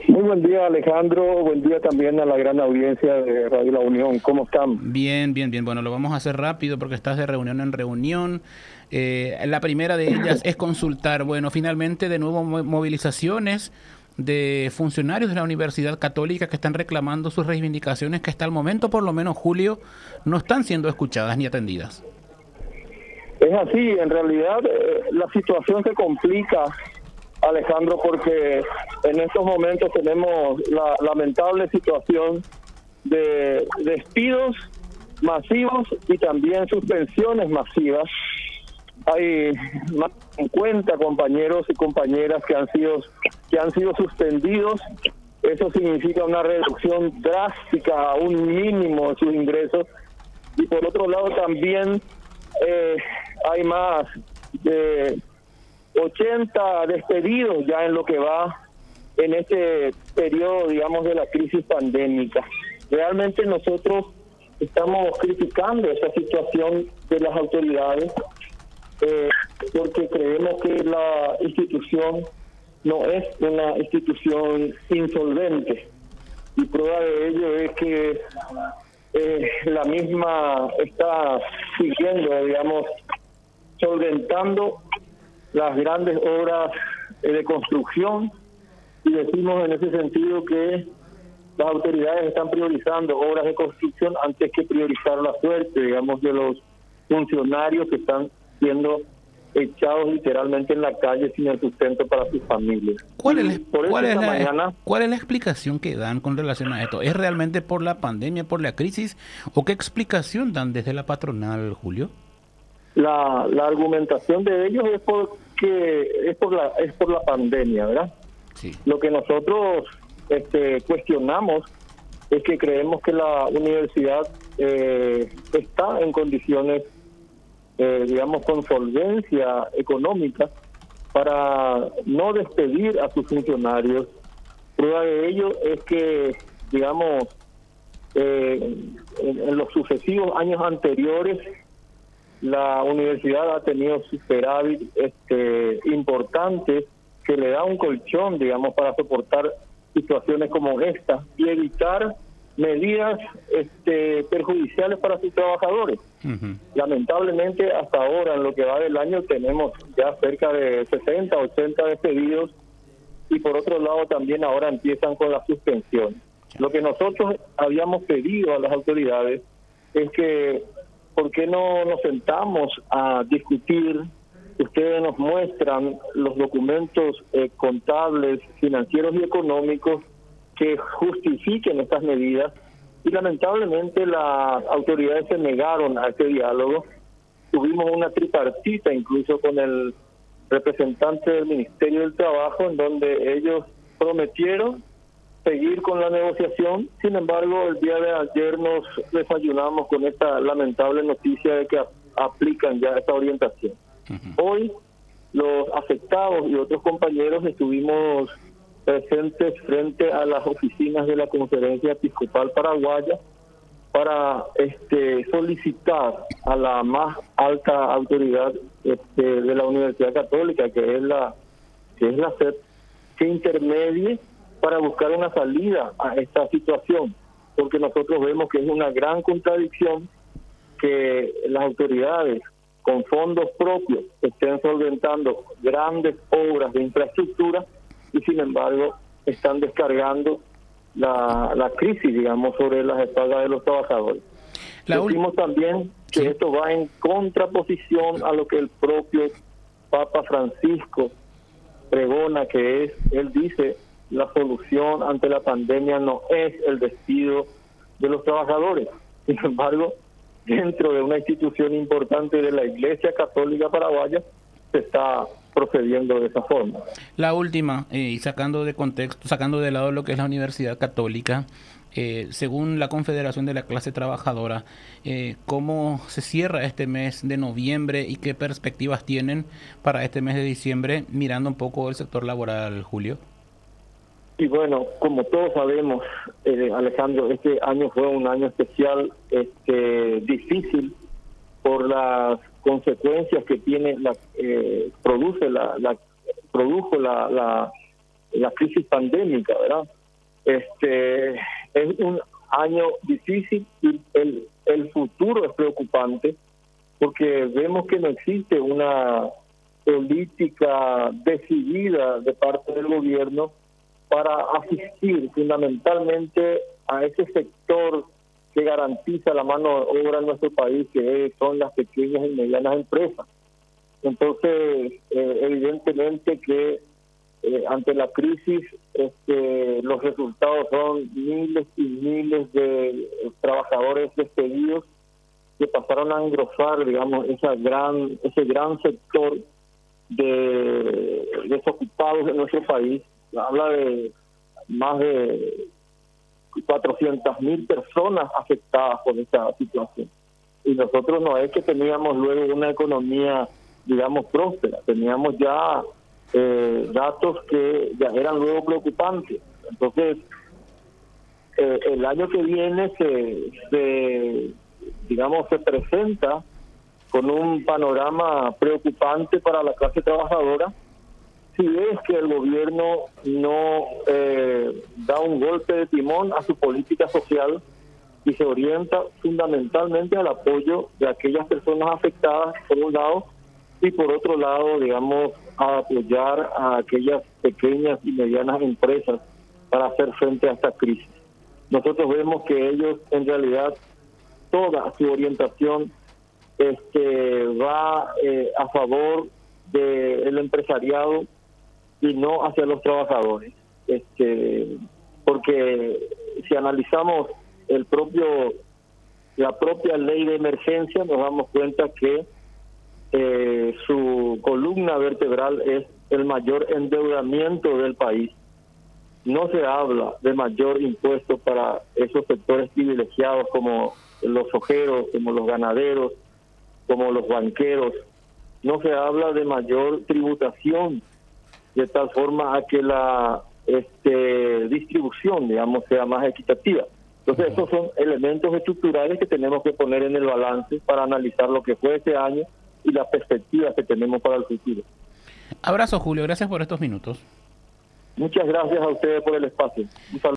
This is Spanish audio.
Muy buen día, Alejandro. Buen día también a la gran audiencia de Radio La Unión. ¿Cómo están? Bien, bien, bien. Bueno, lo vamos a hacer rápido porque estás de reunión en reunión. La primera de ellas es consultar, bueno, finalmente de nuevo movilizaciones de funcionarios de la Universidad Católica que están reclamando sus reivindicaciones que hasta el momento, por lo menos Julio, no están siendo escuchadas ni atendidas. Es así, en realidad la situación se complica, Alejandro, porque en estos momentos tenemos la lamentable situación de despidos masivos y también suspensiones masivas. Hay más de 50 compañeros y compañeras que han sido suspendidos. Eso significa una reducción drástica a un mínimo de sus ingresos. Y por otro lado también hay más de 80 despedidos ya en lo que va en este periodo, digamos, de la crisis pandémica. Realmente nosotros estamos criticando esa situación de las autoridades porque creemos que la institución no es una institución insolvente, y prueba de ello es que la misma está siguiendo, digamos, solventando las grandes obras de construcción, y decimos en ese sentido que las autoridades están priorizando obras de construcción antes que priorizar la suerte, digamos, de los funcionarios que están siendo echados literalmente en la calle sin el sustento para sus familias. ¿Cuál es la explicación que dan con relación a esto? ¿Es realmente por la pandemia, por la crisis, o qué explicación dan desde la patronal, Julio? La argumentación de ellos es por la pandemia, ¿verdad? Sí. Lo que nosotros cuestionamos es que creemos que la universidad está en condiciones, digamos, con solvencia económica para no despedir a sus funcionarios. Prueba de ello es que, digamos, en los sucesivos años anteriores, la universidad ha tenido superávit importantes que le da un colchón, digamos, para soportar situaciones como esta y evitar medidas perjudiciales para sus trabajadores. Uh-huh. Lamentablemente, hasta ahora, en lo que va del año, tenemos ya cerca de 60, 80 despedidos, y por otro lado también ahora empiezan con la suspensión. Lo que nosotros habíamos pedido a las autoridades es que, ¿por qué no nos sentamos a discutir? Ustedes nos muestran los documentos contables, financieros y económicos que justifiquen estas medidas, y lamentablemente las autoridades se negaron a este diálogo. Tuvimos una tripartita incluso con el representante del Ministerio del Trabajo, en donde ellos prometieron seguir con la negociación. Sin embargo, el día de ayer nos desayunamos con esta lamentable noticia de que aplican ya esta orientación. Uh-huh. Hoy los afectados y otros compañeros estuvimos presentes frente a las oficinas de la Conferencia Episcopal Paraguaya para solicitar a la más alta autoridad de la Universidad Católica, que es la SEP, que intermedie para buscar una salida a esta situación, porque nosotros vemos que es una gran contradicción que las autoridades con fondos propios estén solventando grandes obras de infraestructura y sin embargo están descargando la crisis, digamos, sobre las espaldas de los trabajadores. Decimos también que esto va en contraposición a lo que el propio Papa Francisco pregona, que es, él dice, la solución ante la pandemia no es el despido de los trabajadores. Sin embargo, dentro de una institución importante de la Iglesia Católica Paraguaya se está procediendo de esa forma. La última, y sacando de contexto, sacando de lado lo que es la Universidad Católica, según la Confederación de la Clase Trabajadora, ¿cómo se cierra este mes de noviembre y qué perspectivas tienen para este mes de diciembre, mirando un poco el sector laboral, Julio? Y bueno, como todos sabemos, Alejandro, este año fue un año especial, difícil por las consecuencias que tiene produjo la la crisis pandémica, ¿verdad? Es un año difícil y el futuro es preocupante porque vemos que no existe una política decidida de parte del gobierno para asistir fundamentalmente a ese sector que garantiza la mano de obra en nuestro país, que son las pequeñas y medianas empresas. Entonces, evidentemente que ante la crisis los resultados son miles y miles de trabajadores despedidos que pasaron a engrosar, digamos, ese gran sector de desocupados en nuestro país. Habla de más de 400.000 personas afectadas por esta situación. Y nosotros no es que teníamos luego una economía, digamos, próspera, teníamos ya datos que ya eran luego preocupantes. Entonces, el año que viene se presenta con un panorama preocupante para la clase trabajadora, si es que el gobierno no da un golpe de timón a su política social y se orienta fundamentalmente al apoyo de aquellas personas afectadas, por un lado, y por otro lado, digamos, a apoyar a aquellas pequeñas y medianas empresas para hacer frente a esta crisis. Nosotros vemos que ellos, en realidad, toda su orientación va a favor del empresariado y no hacia los trabajadores, porque si analizamos la propia ley de emergencia, nos damos cuenta que su columna vertebral es el mayor endeudamiento del país. No se habla de mayor impuesto para esos sectores privilegiados como los ojeros, como los ganaderos, como los banqueros. No se habla de mayor tributación de tal forma a que la distribución, digamos, sea más equitativa. Entonces, esos son elementos estructurales que tenemos que poner en el balance para analizar lo que fue este año y las perspectivas que tenemos para el futuro. Abrazo, Julio. Gracias por estos minutos. Muchas gracias a ustedes por el espacio. Un saludo.